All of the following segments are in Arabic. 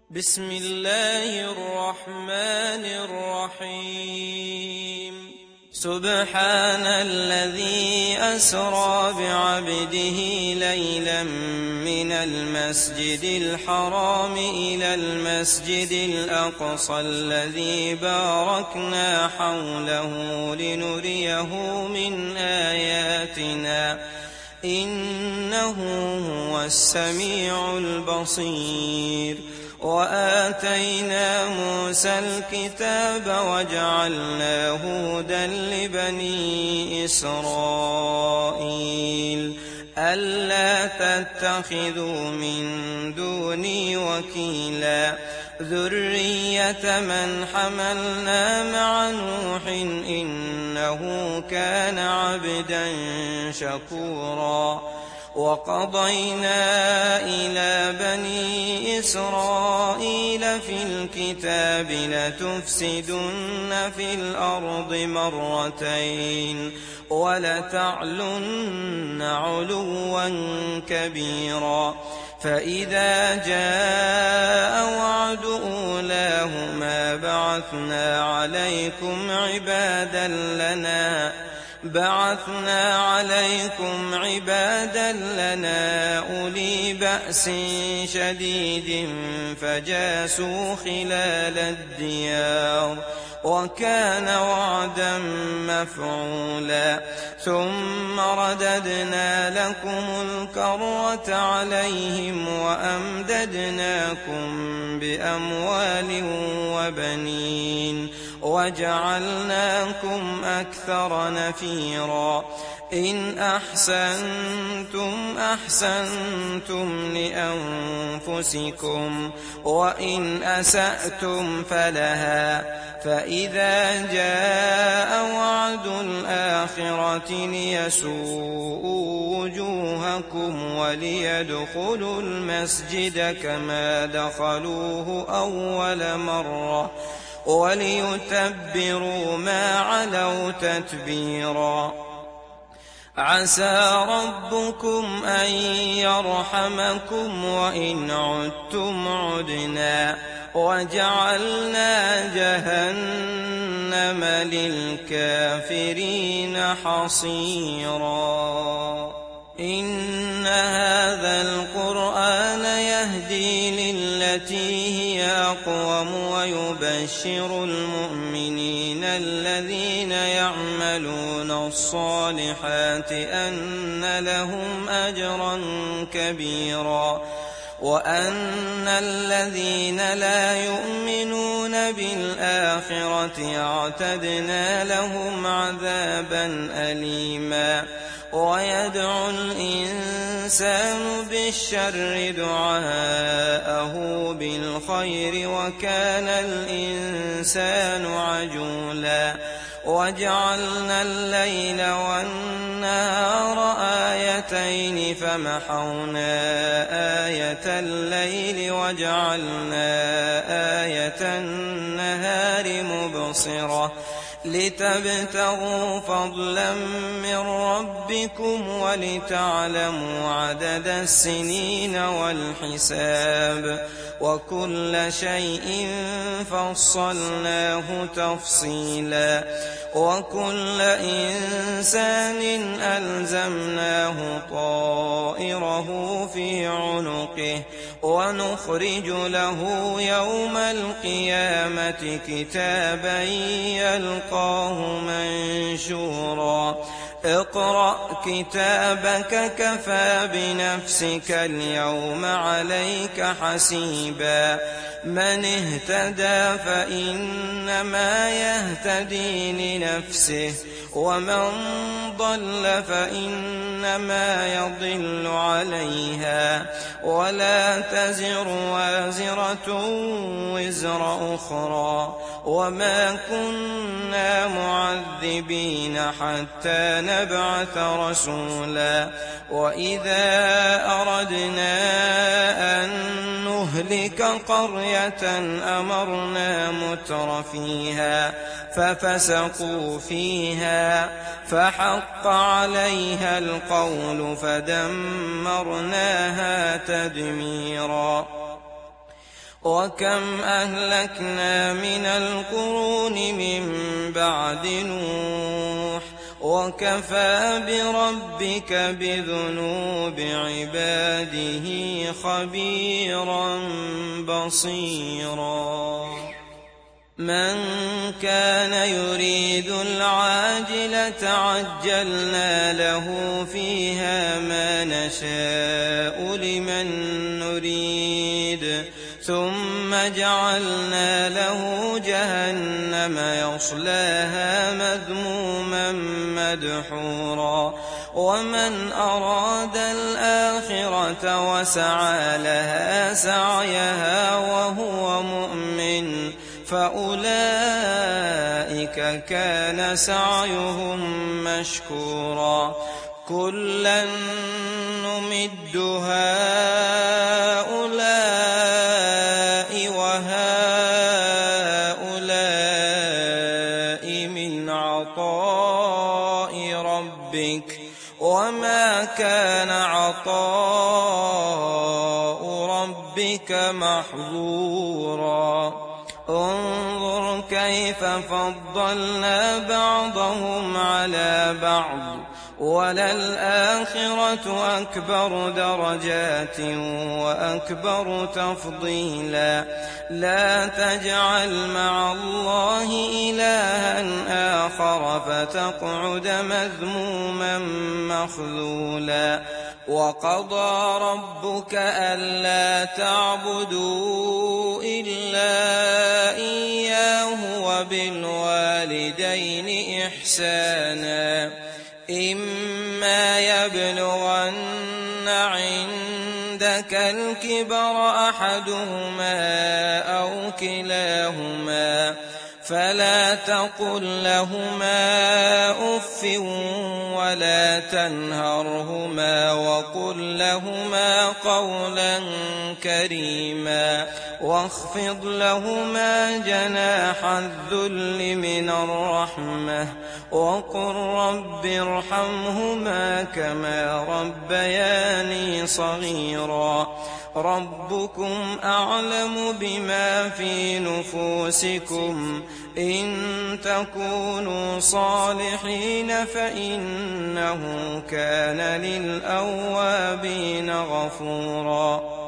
بسم الله الرحمن الرحيم سبحان الذي أسرى بعبده ليلا من المسجد الحرام إلى المسجد الأقصى الذي باركنا حوله لنريه من آياتنا إنه هو السميع البصير. وآتينا موسى الكتاب وجعلناه هدى لبني إسرائيل ألا تتخذوا من دوني وكيلا ذرية من حملنا مع نوح إنه كان عبدا شكورا. وقضينا إلى بني إسرائيل في الكتاب لتفسدن في الأرض مرتين ولتعلن علوا كبيرا. فإذا جاء وعد أولاهما بعثنا عليكم عبادا لنا أولي بأس شديد فجاسوا خلال الديار وكان وعدا مفعولا. ثم رددنا لكم الكرة عليهم وأمددناكم بأموال وبنين وجعلناكم أكثر نفيرا. إن أحسنتم لأنفسكم وإن أسأتم فلها. فإذا جاء وعد الآخرة ليسوءوا وجوهكم وليدخلوا المسجد كما دخلوه أول مرة وليتبروا ما علوا تتبيرا. عسى ربكم أن يرحمكم وإن عدتم عدنا وجعلنا جهنم للكافرين حصيرا. إن هذا القرآن يهدي للتي هي أقوم ويبشر المؤمنين الذين يعملون الصالحات أن لهم أجرا كبيرا وأن الذين لا يؤمنون بالآخرة اعتدنا لهم عذابا أليما. ويدعو الإنسان بالشر دعاءه بالخير وكان الإنسان عجولا. وجعلنا الليل والنهار آيتين فمحونا آية الليل وجعلنا آية النهار مبصرة لتبتغوا فضلا من ربكم ولتعلموا عدد السنين والحساب وكل شيء فصلناه تفصيلا. وكل إنسان ألزمناه طائره في عنقه ونخرج له يوم القيامة كتابا يلقاه منشورا. اقرأ كتابك كفى بنفسك اليوم عليك حسيبا. من اهتدى فإنما يهتدي لنفسه ومن ضل فإنما يضل عليها ولا تزر وازرة وزر أخرى وما كنا معذبين حتى نبعث رسولا. وإذا أردنا أن نهلك قرية أمرنا متر فيها ففسقوا فيها فحق عليها القول فدمرناها تدميرا. وكم أهلكنا من القرون من بعد نوح وكفى بربك بذنوب عباده خبيرا بصيرا من كان يريد العاجلة عجلنا له فيها ما نشاء لمن نريد ثم جعلنا له جهنم يصلاها مذموما مدحورا ومن أراد الآخرة وسعى لها سعيها وهو مؤمن فأولئك كان سعيهم مشكورا كلا نمد هؤلاء وهؤلاء من عطاء ربك وما كان عطاء ربك محظورا انظر كيف فضلنا بعضهم على بعض وللآخرة أكبر درجات وأكبر تفضيلا لا تجعل مع الله إلها آخر فتقعد مذموما مخذولا وقضى ربك ألا تعبدوا إلا إياه وبالوالدين إحسانا إما يبلغن عندك الكبر أحدهما أو كلاهما فلا تقل لهما أف ولا تنهرهما وقل لهما قولا كريما واخفض لهما جناح الذل من الرحمة وقل رب ارحمهما كما ربياني صغيرا ربكم أعلم بما في نفوسكم إن تكونوا صالحين فإنه كان للأوابين غفورا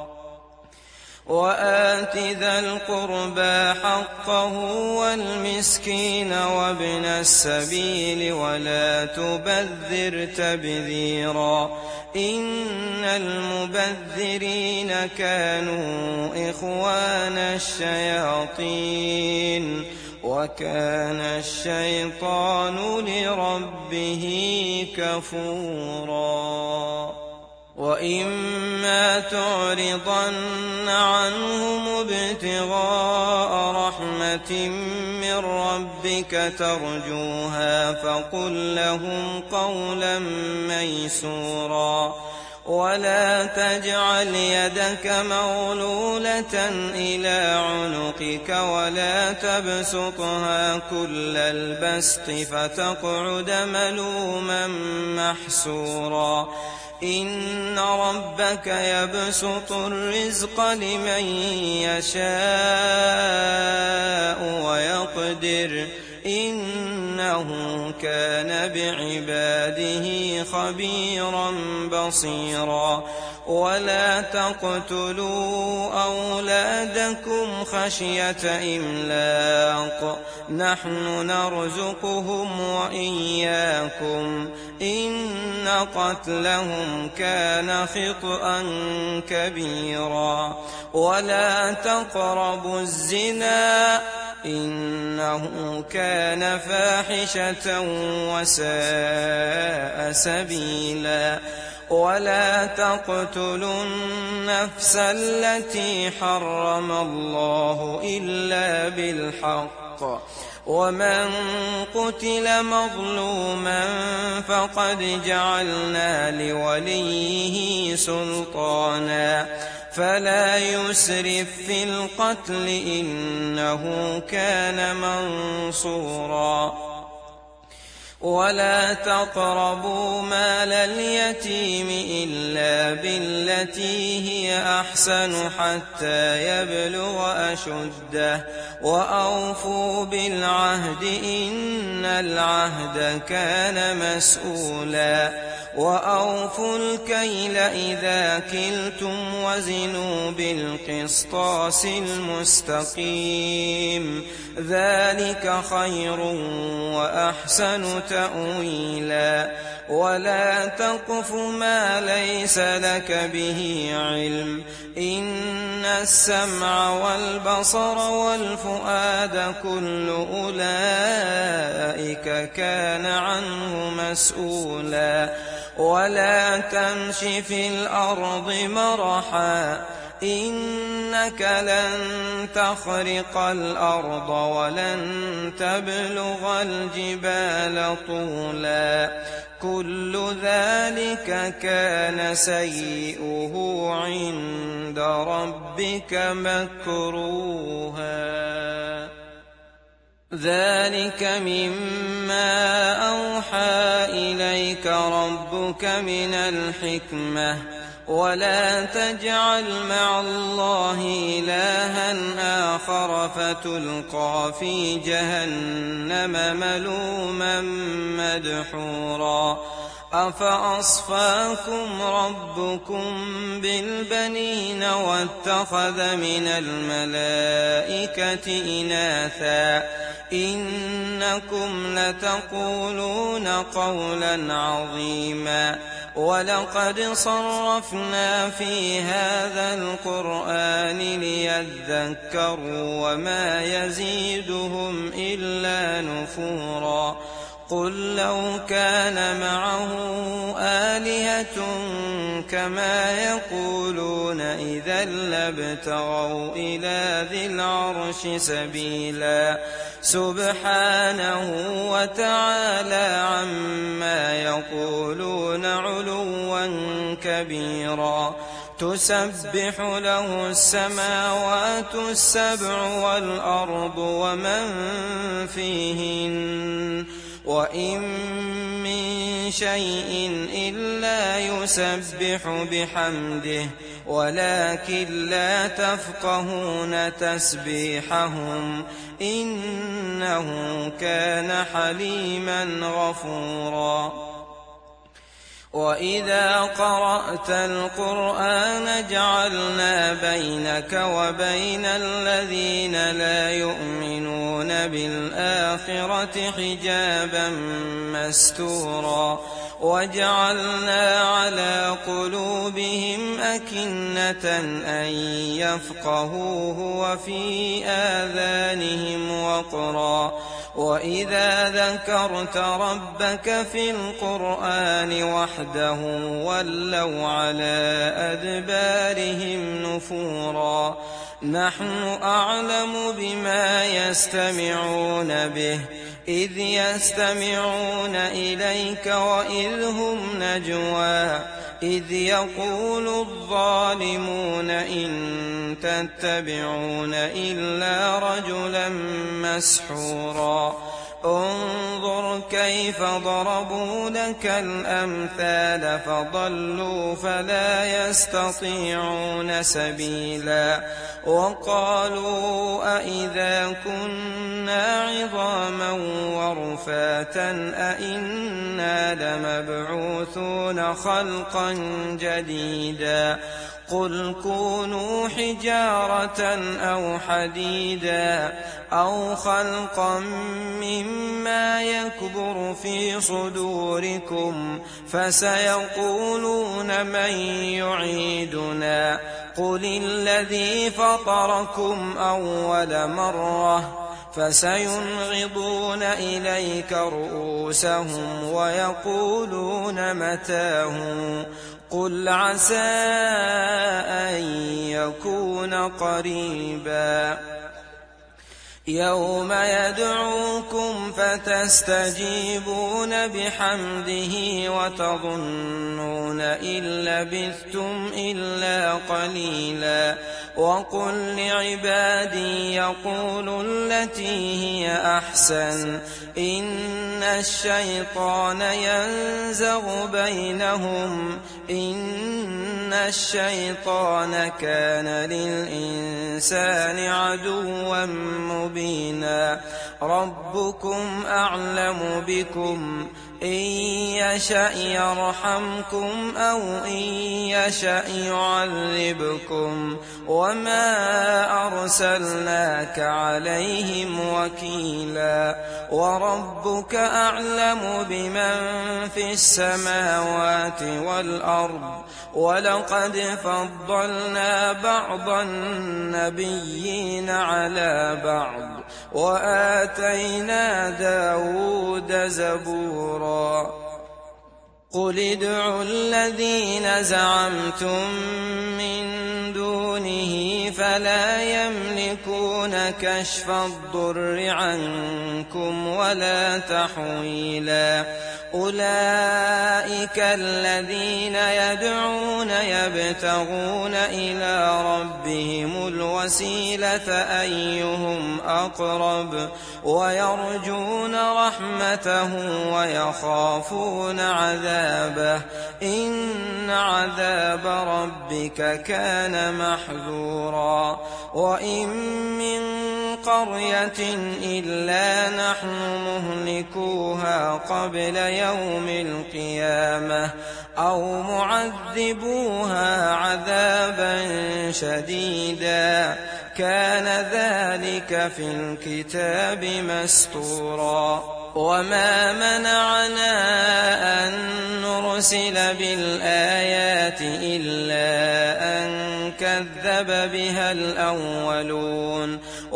وآت ذا القربى حقه والمسكين وابن السبيل ولا تبذر تبذيرا إن المبذرين كانوا إخوان الشياطين وكان الشيطان لربه كفورا وإما تعرضن عنهم ابتغاء رحمة من ربك ترجوها فقل لهم قولا ميسورا ولا تجعل يدك مغلولة إلى عنقك ولا تبسطها كل البسط فتقعد ملوما محسورا إن ربك يبسط الرزق لمن يشاء ويقدر إنه كان بعباده خبيرا بصيرا ولا تقتلوا أولادكم خشية إملاق نحن نرزقهم وإياكم إن قتلهم كان خطأ كبيرا ولا تقربوا الزنا إنه كان فاحشة وساء سبيلا ولا تقتلوا النفس التي حرم الله إلا بالحق ومن قتل مظلوما فقد جعلنا لوليه سلطانا فلا يسرف في القتل إنه كان منصورا ولا تقربوا مال اليتيم إلا بالتي هي أحسن حتى يبلغ أشده وأوفوا بالعهد إن العهد كان مسؤولا وأوفوا الكيل إذا كلتم وزنوا بالقسطاس المستقيم ذلك خير وأحسن تأويلا ولا تقف ما ليس لك به علم إن السمع والبصر والفؤاد كل أولئك كان عنه مسؤولا ولا تمش في الأرض مرحا إنك لن تخرق الأرض ولن تبلغ الجبال طولا كل ذلك كان سيئه عند ربك مكروها ذلك مما أوحى إليك ربك من الحكمة ولا تجعل مع الله إلها آخر فتلقى في جهنم ملوما مدحورا أفأصفاكم ربكم بالبنين واتخذ من الملائكة إناثا إنكم لتقولون قولا عظيما ولقد صرفنا في هذا القرآن ليذكروا وما يزيدهم إلا نفورا قل لو كان معه آلهة كما يقولون إذا لابتغوا إلى ذي العرش سبيلا سبحانه وتعالى عما يقولون علوا كبيرا تسبح له السماوات السبع والأرض ومن فيهن وإن من شيء إلا يسبح بحمده ولكن لا تفقهون تسبيحهم إنه كان حليما غفورا وإذا قرأت القرآن جعلنا بينك وبين الذين لا يؤمنون بالآخرة حجابا مستورا وجعلنا على قلوبهم أكنة أن يفقهوه وفي آذانهم وقرا وإذا ذكرت ربك في القرآن وحده ولوا على أدبارهم نفورا نحن أعلم بما يستمعون به إذ يستمعون إليك وإذ هم نجوى إذ يقول الظالمون إن تتبعون إلا رجلا مسحورا انظر كيف ضربوا لك الأمثال فضلوا فلا يستطيعون سبيلا وقالوا أئذا كنا عظاما ورفاتا أئنا لمبعوثون خلقا جديدا قل كونوا حجارة أو حديدا أو خلقا مما يكبر في صدوركم فسيقولون من يعيدنا قل الذي فطركم أول مرة فسينغضون إليك رؤوسهم ويقولون متاه قل عسى أن يكون قريبا يوم يدعوكم فتستجيبون بحمده وتظنون إن لبثتم إلا قليلا وقل لعبادي يقولوا التي هي أحسن إن الشيطان ينزغ بينهم إن الشيطان كان للإنسان عدوا مبينا ربكم أعلم بكم إن يشأ يرحمكم أو إن يشأ يعذبكم وما أرسلناك عليهم وكيلا وربك أعلم بمن في السماوات والأرض ولقد فضلنا بعض النبيين على بعض وآتينا داود زبورا قل ادعوا الذين زعمتم من دونه فلا يملكون كشف الضر عنكم ولا تحويلا أولئك الذين يدعون يبتغون إلى ربهم الوسيلة أيهم أقرب ويرجون رحمته ويخافون عذابه إن عذاب ربك كان محذورا وإن من قرية إلا نحن مهلكوها قبل يوم القيامة أو معذبوها عذابا شديدا كان ذلك في الكتاب مستورا وما منعنا أن نرسل بالآيات إلا أن كذب بها الأولون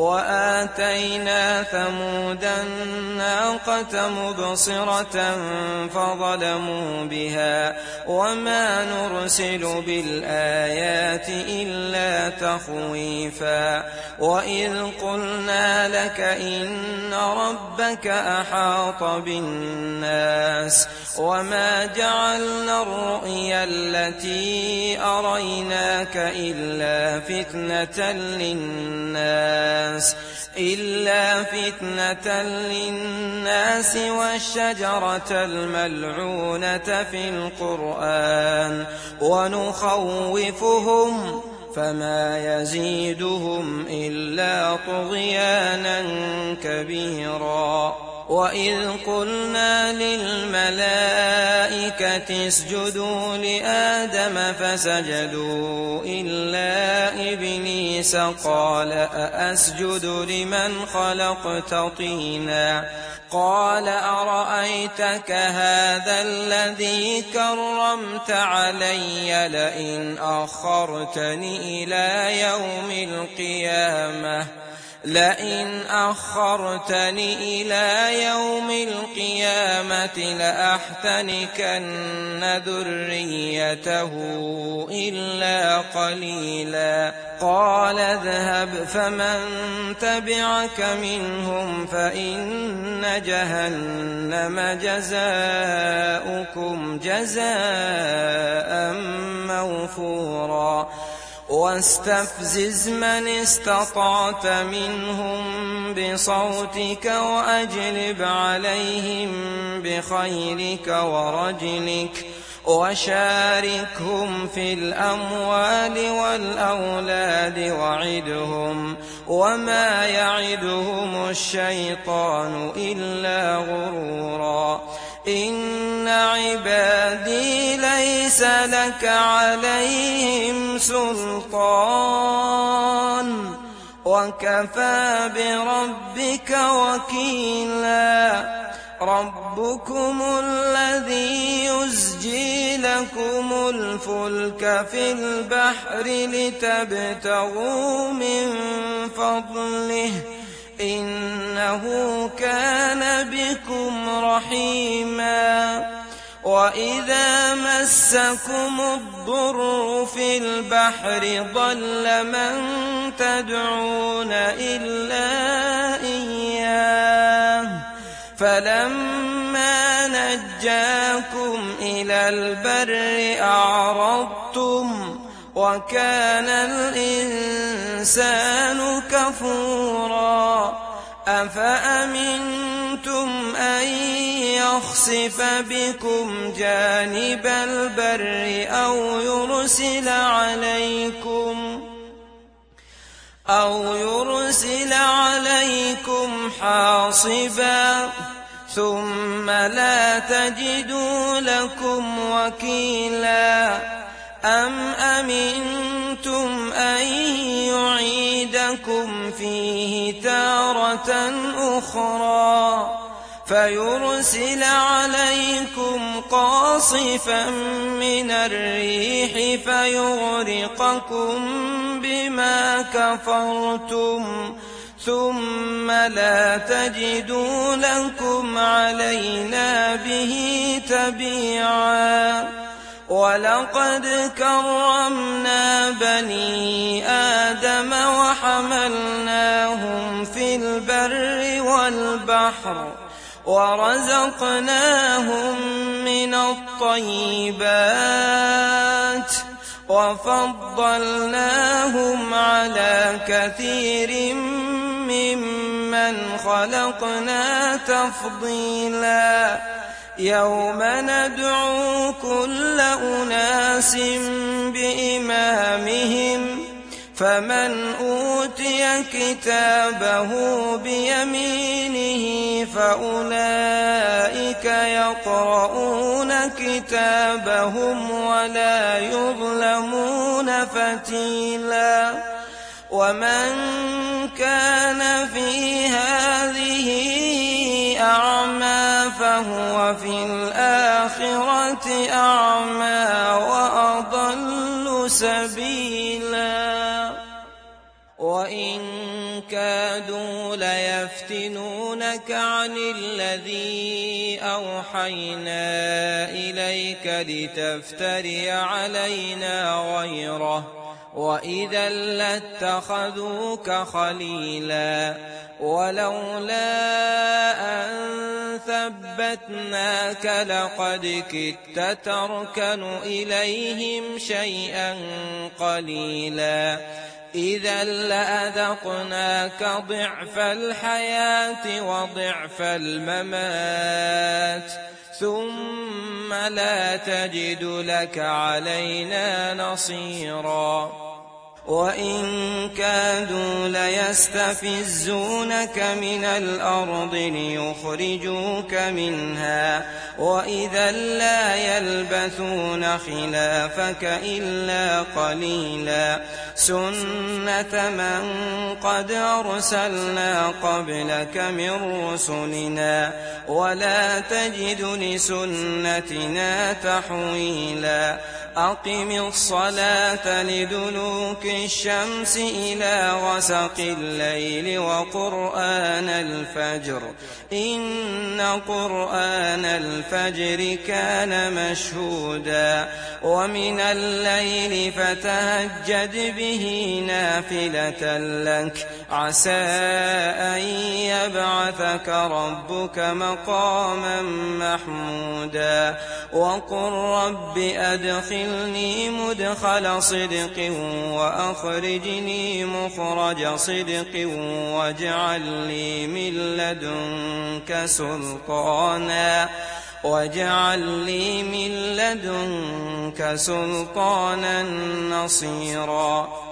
وآتينا ثمود الناقة مبصرة فظلموا بها وما نرسل بالآيات إلا تخويفا وإذ قلنا لك إن ربك أحاط بالناس وما جعلنا الرؤيا التي أريناك إلا فتنة للناس والشجرة الملعونة في القرآن ونخوفهم فما يزيدهم إلا طغيانا كبيرا وإذ قلنا للملائكة اسجدوا لآدم فسجدوا إلا إبليس قال أأسجد لمن خلقت طينا قال أرأيتك هذا الذي كرمت علي لئن أخرتني إلى يوم القيامة لأحتنكن ذريته إلا قليلا قال اذهب فمن تبعك منهم فإن جهنم جزاؤكم جزاء موفورا واستفزز من استطعت منهم بصوتك وأجلب عليهم بخيلك ورجلك وشاركهم في الأموال والأولاد وعدهم وما يعدهم الشيطان إلا غرورا إن عبادي ليس لك عليهم سلطان وكفى بربك وكيلا ربكم الذي يزجي لكم الفلك في البحر لتبتغوا من فضله إنه كان بكم رحيما وإذا مسكم الضر في البحر ضل من تدعون إلا إياه فلما نجاكم إلى البر أعرضتم وكان الإنسان كفورا أفأمنتم أن يخسف بكم جانب البر أو يرسل عليكم حاصبا ثم لا تجدوا لكم وكيلا أم أمنتم أن يعيدكم فيه تارة أخرى فيرسل عليكم قاصفا من الريح فيغرقكم بما كفرتم ثم لا تجدوا لكم علينا به تبيعا ولقد كرمنا بني آدم وحملناهم في البر والبحر ورزقناهم من الطيبات وفضلناهم على كثير ممن خلقنا تفضيلا يوم ندعو كل أناس بإمامهم فمن أوتي كتابه بيمينه فأولئك يقرؤون كتابهم ولا يظلمون فتيلا ومن كان في هذه أعمى فهو في الآخرة أعمى وأضل سبيلا وإن كادوا ليفتنونك عن الذي أوحينا إليك لتفتري علينا غيره وإذا لاتخذوك خليلا ولولا أن ثبتناك لقد كدت تركن إليهم شيئا قليلا إذا لأذقناك ضعف الحياة وضعف الممات ثم لا تجد لك علينا نصيرا وإن كادوا ليستفزونك من الأرض ليخرجوك منها وإذا لا يلبثون خلافك إلا قليلا سنة من قد أرسلنا قبلك من رسلنا ولا تجد لسنتنا تحويلا أقم الصلاة لدلوك الشمس إلى غسق الليل وقرآن الفجر إن قرآن الفجر كان مشهودا ومن الليل فتهجد به نافلة لك عسى أن يبعثك ربك مقاما محمودا وقل رب أدخلني مدخل صدق وأخرجني مخرج صدق واجعل لي من لدنك سلطانا نصيرا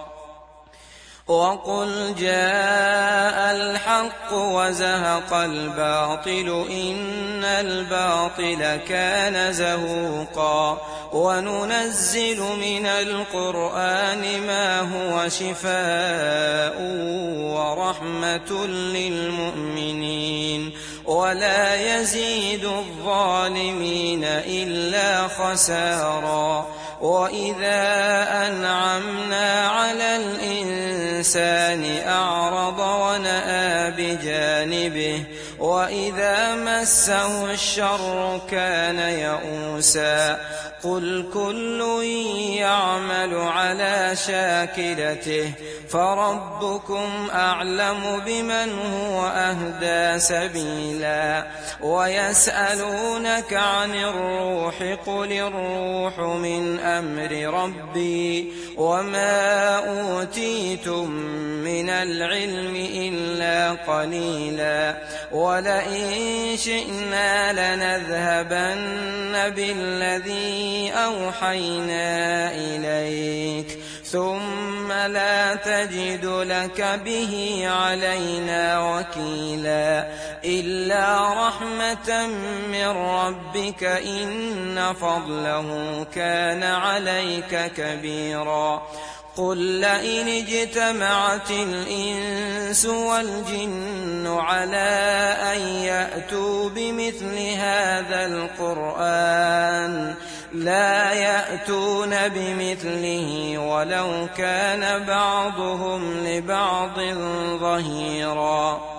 وقل جاء الحق وزهق الباطل إن الباطل كان زهوقا وننزل من القرآن ما هو شفاء ورحمة للمؤمنين ولا يزيد الظالمين إلا خسارا وإذا أنعمنا على الإنسان أعرض ونأى بجانبه وإذا مسه الشر كان يئوسا قل كل يعمل على شاكلته فربكم أعلم بمن هو أهدى سبيلا ويسألونك عن الروح قل الروح من أمر ربي وما أوتيتم من العلم إلا قليلا ولئن شئنا لنذهبن بالذي أوحينا إليك ثم لا تجد لك به علينا وكيلا إلا رحمة من ربك إن فضله كان عليك كبيرا قل لئن اجتمعت الإنس والجن على أن يأتوا بمثل هذا القرآن لا يأتون بمثله ولو كان بعضهم لبعض ظهيرا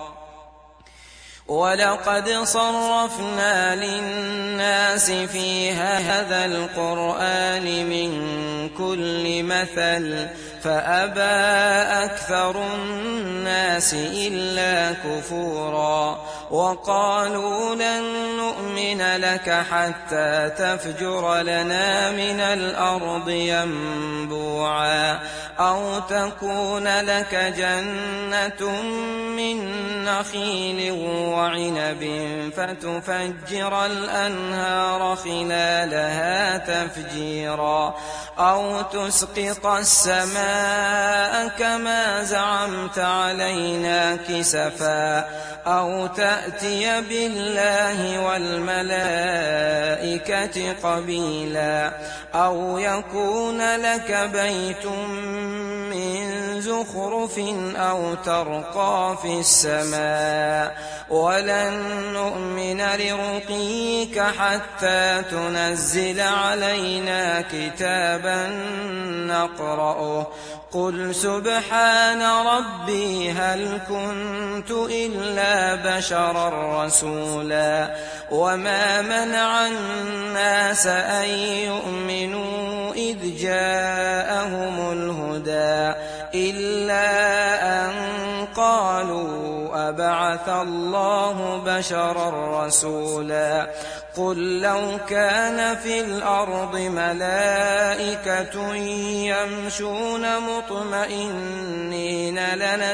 ولقد صرفنا للناس في هذا القرآن من كل مثل فأبى أكثر الناس إلا كفورا وقالوا لن نؤمن لك حتى تفجر لنا من الأرض ينبوعا أو تكون لك جنة من نخيل وعنب فتفجر الأنهار خلالها تفجيرا أو تسقط السماء كما زعمت علينا كسفا أو تأتي بالله والملائكة قبيلا أو يكون لك بيت من زخرف أو ترقى في السماء ولن نؤمن لرقيك حتى تنزل علينا كتابا نقرأه قل سبحان ربي هل كنت إلا بشرا رسولا وما منع الناس أن يؤمنوا إذ جاءهم الهدى إلا أن قالوا أبعث الله بشرا رسولا قل لو كان في الأرض ملائكة يمشون مطمئنين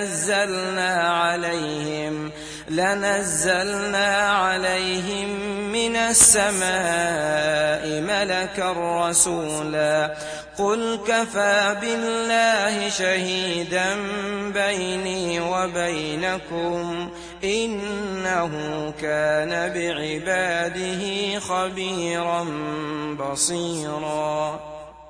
لنزلنا عليهم من السماء ملكا رسولا قل كفى بالله شهيدا بيني وبينكم إنه كان بعباده خبيرا بصيرا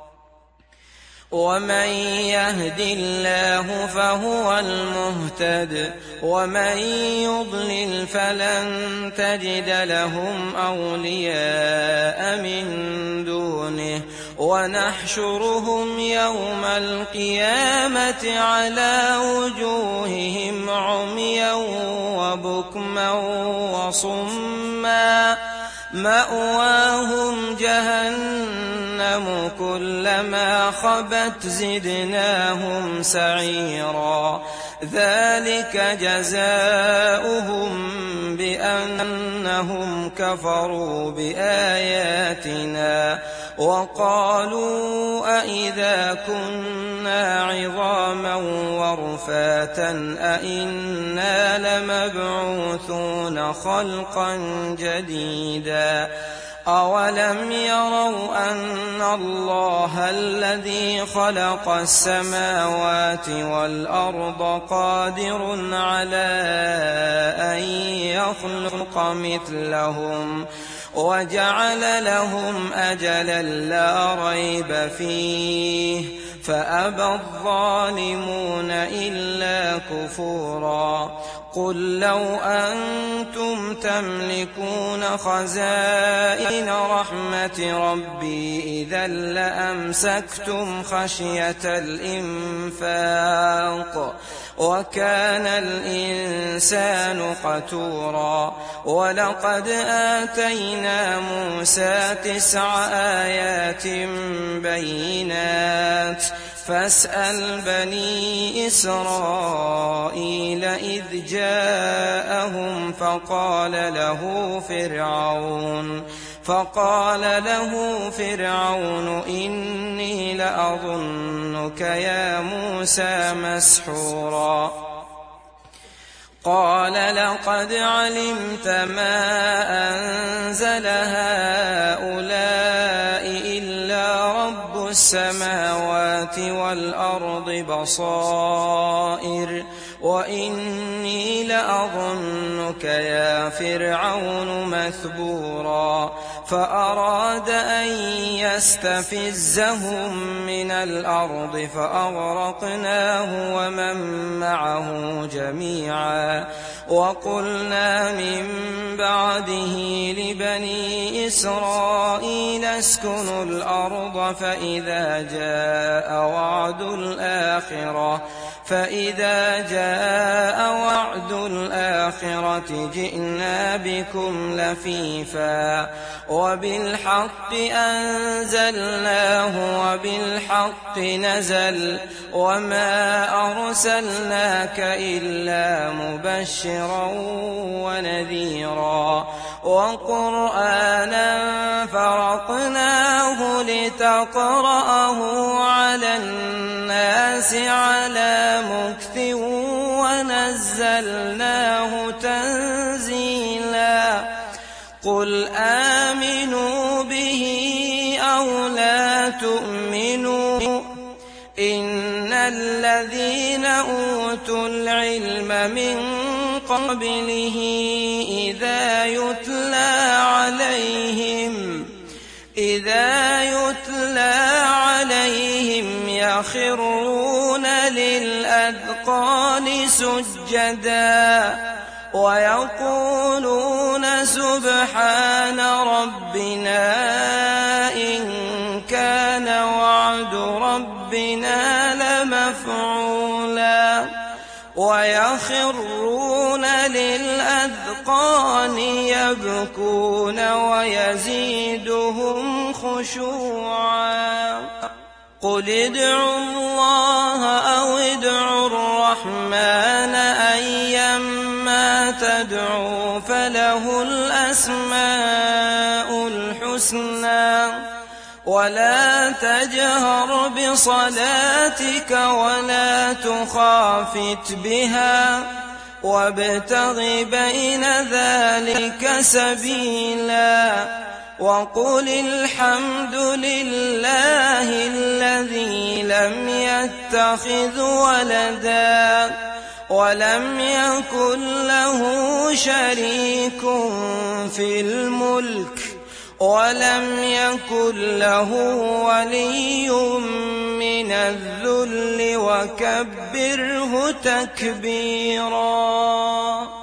ومن يهد الله فهو المهتد ومن يضلل فلن تجد لهم أولياء من دونه ونحشرهم يوم القيامة على وجوههم عميا وبكما وصما مأواهم جهنم كلما خبت زدناهم سعيرا ذلك جزاؤهم بأنهم كفروا بآياتنا وقالوا أئذا كنا عظاما ورفاتا أئنا لمبعوثون خلقا جديدا أولم يروا أن الله الذي خلق السماوات والأرض قادر على أن يخلق مثلهم وجعل لهم أجلا لا ريب فيه فأبى الظالمون إلا كفورا قل لو أنتم تملكون خزائن رحمة ربي إذا لأمسكتم خشية الإنفاق وكان الإنسان قتورا ولقد آتينا موسى 9 آيات بينات فاسأل بني إسرائيل إذ جاءهم فقال له فرعون إني لأظنك يا موسى مسحورا قال لقد علمت ما أنزل هؤلاء إلا رب السماوات والأرض بصائر وإني لأظنك يا فرعون مثبورا فأراد أن يستفزهم من الأرض فأغرقناه ومن معه جميعا وقلنا من بعده لبني إسرائيل اسكنوا الأرض فإذا جاء وعد الآخرة جئنا بكم لفيفا وبالحق أنزلناه وبالحق نزل وما أرسلناك إلا مبشرا ونذيرا وقرآنا فرقناه لتقرأه على الناس على مكث ونزلناه تنزيلا قل آمنوا به أو لا تؤمنوا إن الذين أوتوا العلم من قبله إذا يتلى عليهم يخرون للأذقان سجدا ويقولون سبحان ربنا إن كان وعد ربنا لمفعولا ويخرون للأذقان يبكون ويزيدهم خشوعا قل ادعوا الله أو ادعوا الرحمن أيما تدعوا فله الأسماء الحسنى ولا تجهر بصلاتك ولا تخافت بها وابتغ بين ذلك سبيلا وقل الحمد لله الذي لم يتخذ ولدا ولم يكن له شريك في الملك ولم يكن له ولي من الذل وكبره تكبيرا.